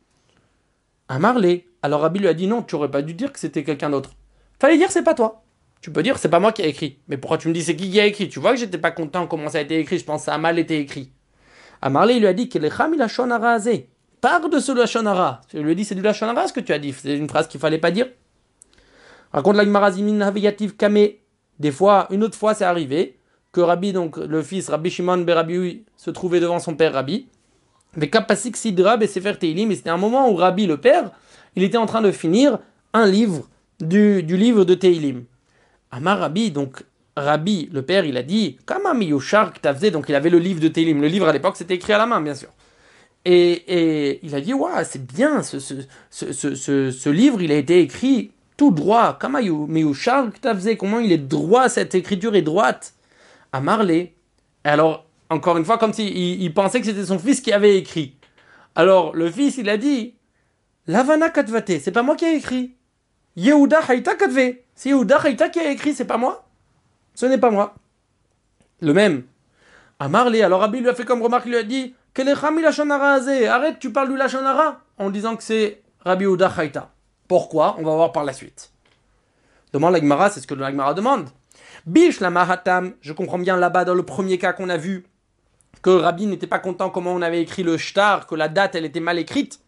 Amarle. Alors Rabbi lui a dit non, tu aurais pas dû dire que c'était quelqu'un d'autre. Fallait dire c'est pas toi. Tu peux dire c'est pas moi qui ai écrit. Mais pourquoi tu me dis c'est qui qui a écrit? Tu vois que j'étais pas content comment ça a été écrit, je pense que ça a mal été écrit. Amarle il lui a dit que les chami la shonara azé. Pars de ce lachonara. Il lui a dit c'est du lachonara ce que tu as dit. C'est une phrase qu'il fallait pas dire. Raconte la Gemara Zimin Haviyativ Kame. Des fois, une autre fois, c'est arrivé que Rabbi, donc le fils Rabbi Shimon ben Rabbi se trouvait devant son père Rabbi. Mais Kapasik Sidra ben Sefer Teilim, et c'était un moment où Rabbi, le père, il était en train de finir un livre du, du livre de Teilim. Amar Rabbi, donc Rabbi, le père, il a dit Kama miyushar ktavze, donc il avait le livre de Teilim. Le livre à l'époque, c'était écrit à la main, bien sûr. Et, et il a dit Waouh, c'est bien, ce, ce, ce, ce, ce, ce livre, il a été écrit tout droit. Kama miyushar ktavze, comment il est droit, cette écriture est droite. Amar le. Alors, encore une fois, comme s'il il, il pensait que c'était son fils qui avait écrit. Alors, le fils, il a dit Lavana katvate, c'est pas moi qui ai écrit. Yehuda haïta katve, c'est Yehuda haïta qui a écrit, c'est pas moi. Ce n'est pas moi. Le même. Amarli, alors Rabbi lui a fait comme remarque, il lui a dit Kelechami lachonara azé, arrête, tu parles du lachonara, en disant que c'est Rabbi Yehuda haïta. Pourquoi? On va voir par la suite. Demande la Gemara, c'est ce que la Gemara demande. Bish la mahatam, je comprends bien là-bas dans le premier cas qu'on a vu que Rabbi n'était pas content comment on avait écrit le shtar, que la date elle était mal écrite.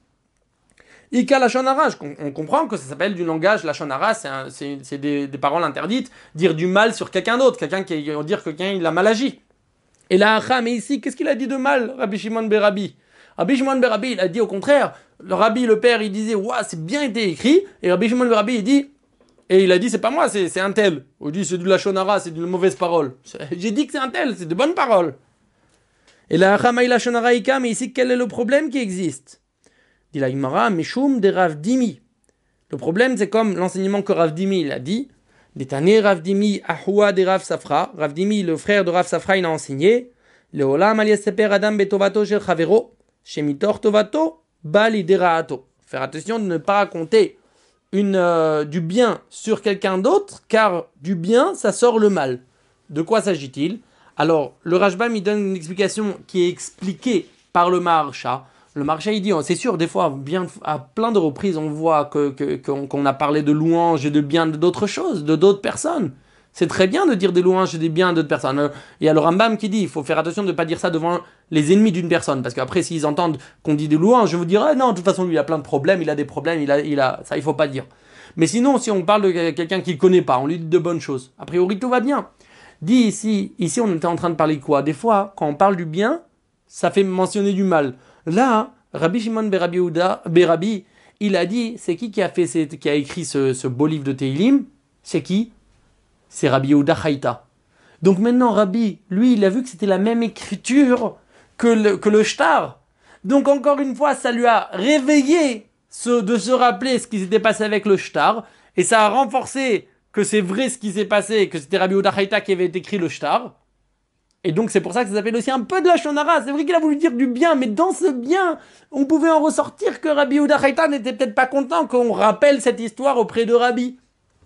Ika lachonara, on comprend que ça s'appelle du langage lachonara, c'est, un, c'est, c'est des, des paroles interdites, dire du mal sur quelqu'un d'autre, quelqu'un qui dire que quelqu'un il a mal agi. Et là, mais ici, qu'est-ce qu'il a dit de mal, Rabbi Shimon ben Rabbi? Rabbi Shimon ben Rabbi, il a dit au contraire, le Rabbi, le père, il disait, waouh, c'est bien été écrit, et Rabbi Shimon ben Rabbi, il dit, et il a dit, c'est pas moi, c'est, c'est un tel. Il dit, c'est du lachonara, c'est de mauvaise parole. J'ai dit que c'est un tel, c'est de bonnes paroles. Et là, mais lachonara ika, mais ici, quel est le problème qui existe? Dit la Gemara, Meshum de Rav Dimi. Le problème, c'est comme l'enseignement que Rav Dimi il a dit. Détané Rav Dimi, Ahoua de Rav Safra. Rav Dimi, le frère de Rav Safra, il a enseigné. Le Olam al Yaseper Adam betovato shel chavero, shemitor tovato, bali deraato. Faire attention de ne pas raconter une, euh, du bien sur quelqu'un d'autre, car du bien, ça sort le mal. De quoi s'agit-il? Alors, le Rashbam, il donne une explication qui est expliquée par le Maharsha. Le Maharsha, il dit, c'est sûr, des fois, bien, à plein de reprises, on voit que, que, qu'on, qu'on a parlé de louanges et de bien d'autres choses, de d'autres personnes. C'est très bien de dire des louanges et des biens d'autres personnes. Il y a le Rambam qui dit, il faut faire attention de ne pas dire ça devant les ennemis d'une personne, parce qu'après, s'ils entendent qu'on dit des louanges, je vous dirai, non, de toute façon, lui, il a plein de problèmes, il a des problèmes, il a, il a, ça, il faut pas dire. Mais sinon, si on parle de quelqu'un qu'il ne connaît pas, on lui dit de bonnes choses. A priori, tout va bien. Dit ici, ici, on était en train de parler de quoi? Des fois, quand on parle du bien, ça fait mentionner du mal. Là, Rabbi Shimon ben Rabbi Yehuda, ben Rabbi, il a dit, c'est qui qui a fait, cette, qui a écrit ce, ce beau livre de Teilim? C'est qui? C'est Rabbi Yehuda haïta. Donc maintenant, Rabbi, lui, il a vu que c'était la même écriture que le, que le shtar. Donc encore une fois, ça lui a réveillé ce, de se rappeler ce qui s'était passé avec le shtar, et ça a renforcé que c'est vrai ce qui s'est passé, que c'était Rabbi Yehuda haïta qui avait écrit le shtar. Et donc c'est pour ça que ça s'appelle aussi un peu de la shonara. C'est vrai qu'il a voulu dire du bien, mais dans ce bien, on pouvait en ressortir que Rabbi Yehuda haïta n'était peut-être pas content qu'on rappelle cette histoire auprès de Rabbi.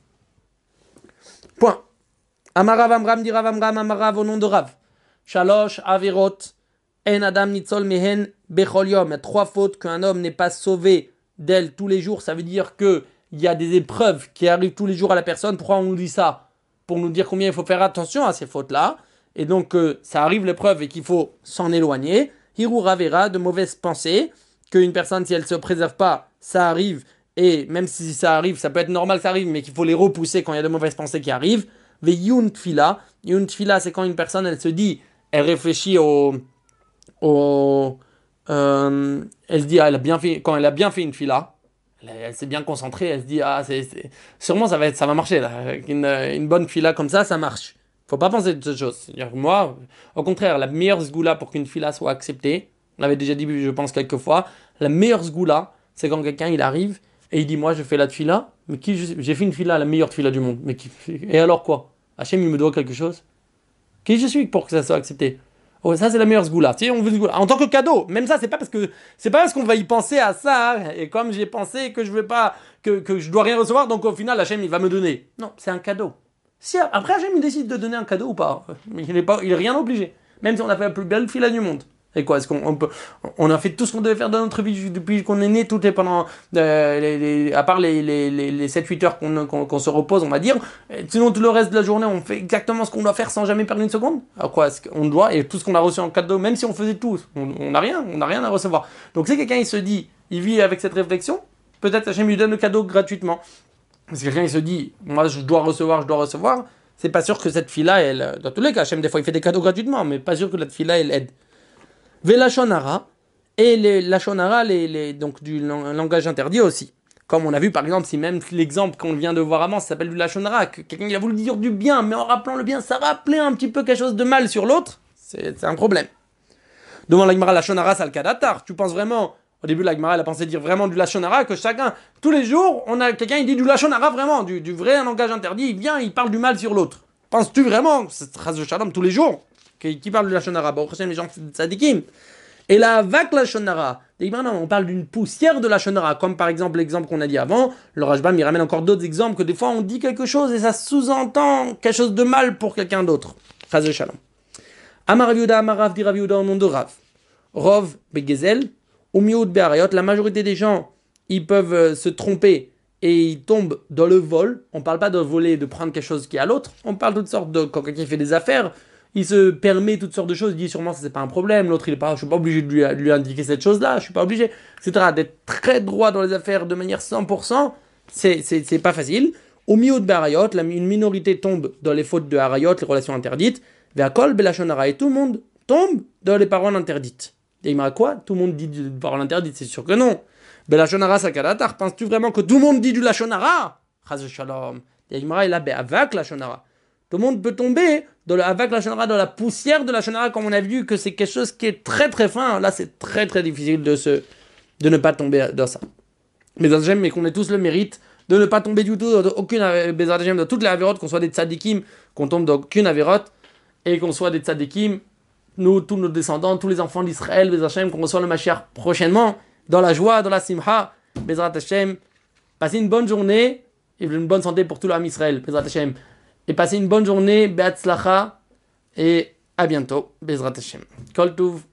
Point. Amarav Amram dit Rav Amram Amarav au nom de Rav. Shalosh Averot En Adam Nitzol Mehen Bechol Yom. Il y a trois fautes qu'un homme n'est pas sauvé d'elles tous les jours. Ça veut dire que il y a des épreuves qui arrivent tous les jours à la personne. Pourquoi on nous dit ça? Pour nous dire combien il faut faire attention à ces fautes-là. Et donc, euh, ça arrive l'épreuve et qu'il faut s'en éloigner. Hirura vera, de mauvaises pensées, qu'une personne, si elle ne se préserve pas, ça arrive. Et même si ça arrive, ça peut être normal, ça arrive, mais qu'il faut les repousser quand il y a de mauvaises pensées qui arrivent. Ve yun tfila. Yun tfila, c'est quand une personne, elle se dit, elle réfléchit au... au euh, elle se dit, ah, elle a bien fait, quand elle a bien fait une tfila, elle, elle s'est bien concentrée, elle se dit, ah, c'est, c'est, sûrement ça va, être, ça va marcher, là. Une, une bonne tfila comme ça, ça marche. Faut pas penser de cette chose. C'est-à-dire que moi, au contraire, la meilleure sgoula pour qu'une fila soit acceptée, on l'avait déjà dit, je pense, quelques fois, la meilleure sgoula, c'est quand quelqu'un, il arrive et il dit, moi, je fais la tfila, mais qui je, j'ai fait une fila, la meilleure tfila du monde. Mais qui, et alors quoi? Hachem, il me doit quelque chose? Qui je suis pour que ça soit accepté? Oh, ça, c'est la meilleure sgoula. Tu sais, on veut sgoula. En tant que cadeau. Même ça, c'est pas parce que, c'est pas parce qu'on va y penser à ça, hein, et comme j'ai pensé que je veux pas, que, que je dois rien recevoir, donc au final, Hachem, il va me donner. Non, c'est un cadeau. Si après Hachem il décide de donner un cadeau ou pas, il n'est pas, il est rien obligé. Même si on a fait la plus belle fila du monde. Et quoi, est-ce qu'on on peut, on a fait tout ce qu'on devait faire dans notre vie depuis qu'on est né, tout est pendant, euh, les, les, à part les, les, les, les sept huit heures qu'on, qu'on, qu'on se repose, on va dire. Sinon tout le reste de la journée, on fait exactement ce qu'on doit faire sans jamais perdre une seconde. Alors quoi, est-ce qu'on doit, et tout ce qu'on a reçu en cadeau, même si on faisait tout, on n'a rien, on n'a rien à recevoir. Donc si quelqu'un il se dit, il vit avec cette réflexion, peut-être Hachem lui donne le cadeau gratuitement. Si quelqu'un il se dit, moi je dois recevoir, je dois recevoir, c'est pas sûr que cette fille-là, elle, dans tous les cas, Hachem, des fois il fait des cadeaux gratuitement, mais pas sûr que cette fille-là, elle aide. Velachonara, et les lachonara, les, les, donc du langage interdit aussi. Comme on a vu par exemple, si même l'exemple qu'on vient de voir avant, ça s'appelle du lachonara, que quelqu'un il a voulu dire du bien, mais en rappelant le bien, ça rappelait un petit peu quelque chose de mal sur l'autre, c'est, c'est un problème. Devant la Gemara, lachonara, c'est le cas d'Atar. Tu penses vraiment, au début la Gemara, elle a pensé dire vraiment du lachonara, que chacun, tous les jours, on a quelqu'un, il dit du lachonara vraiment, du, du vrai langage interdit, il vient, il parle du mal sur l'autre. Penses-tu vraiment, c'est Chas de Shalom tous les jours, qui, qui parle du lachonara? Bon, les gens tzadikim. Et la vac lachonara, on parle d'une poussière de lachonara, comme par exemple l'exemple qu'on a dit avant. Le Rajbam il ramène encore d'autres exemples que des fois on dit quelque chose et ça sous-entend quelque chose de mal pour quelqu'un d'autre. Chas de Shalom. Amar Rav Yehuda, Amar Rav, dit Rav Yehuda au nom de Rav. Rov begezel ou miout be'arayot. La majorité des gens, ils peuvent euh, se tromper et ils tombent dans le vol. On ne parle pas de voler, de prendre quelque chose qui est à l'autre. On parle de toutes sortes de quand quelqu'un fait des affaires. Il se permet toutes sortes de choses, il dit sûrement ça c'est pas un problème, l'autre il est pas, je suis pas obligé de lui, de lui indiquer cette chose-là, je suis pas obligé, et cetera. D'être très droit dans les affaires de manière cent pour cent, c'est, c'est, c'est pas facile. Au milieu de Harayot, une minorité tombe dans les fautes de Harayot, les relations interdites, Ve'akol belashonara, et tout le monde tombe dans les paroles interdites. Et il m'a quoi? Tout le monde dit des paroles interdites, c'est sûr que non. Belashonara sakadatar, penses-tu vraiment que tout le monde dit du lashonara? Chaz shalom. Et il m'a là, be'avak lashonara. Tout le monde peut tomber dans le, avec la shonara, dans la poussière de la shonara, comme on a vu que c'est quelque chose qui est très très fin. Là, c'est très très difficile de, se, de ne pas tomber dans ça. Mais j'aime, mais qu'on ait tous le mérite de ne pas tomber du tout dans aucune dans toutes les avérotes, qu'on soit des tzadikim, qu'on tombe dans aucune avérote, et qu'on soit des tzadikim, nous, tous nos descendants, tous les enfants d'Israël, Bezrat Hashem, qu'on reçoit le Mashiach prochainement, dans la joie, dans la simha, Bezrat Hashem. Passez une bonne journée, et une bonne santé pour tout l'âme Israël, Bezrat Hashem. Et passez une bonne journée, Be'atzlacha, et à bientôt, Bezrat Hashem. Kol Tuv.